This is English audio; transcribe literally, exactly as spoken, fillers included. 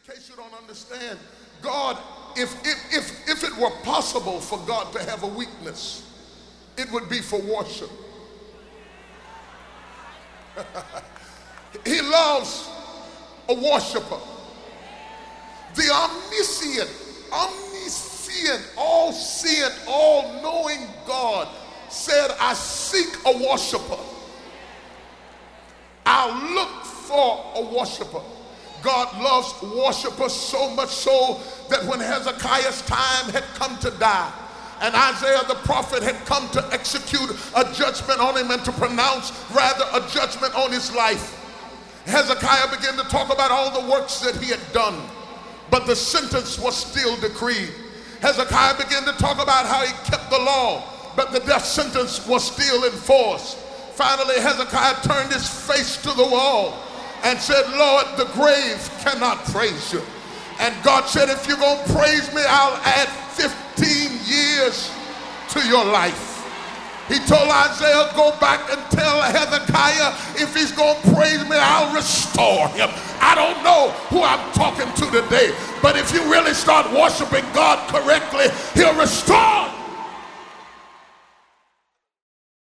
case you don't understand, God, if, if, if, if it were possible for God to have a weakness, it would be for worship. He loves a worshiper. The omniscient, omniscient, all-seeing, all-knowing God said, I seek a worshiper. I'll look for a worshiper. God loves worshipers so much so that when Hezekiah's time had come to die, and Isaiah the prophet had come to execute a judgment on him and to pronounce rather a judgment on his life, Hezekiah began to talk about all the works that he had done, but the sentence was still decreed. Hezekiah began to talk about how he kept the law, but the death sentence was still in force. Finally, Hezekiah turned his face to the wall and said, Lord, the grave cannot praise you. And God said, if you're going to praise me, I'll add fifteen years to your life. He told Isaiah, go back and tell Hezekiah, if he's going to praise me, I'll restore him. I don't know who I'm talking to today, but if you really start worshiping God correctly, he'll restore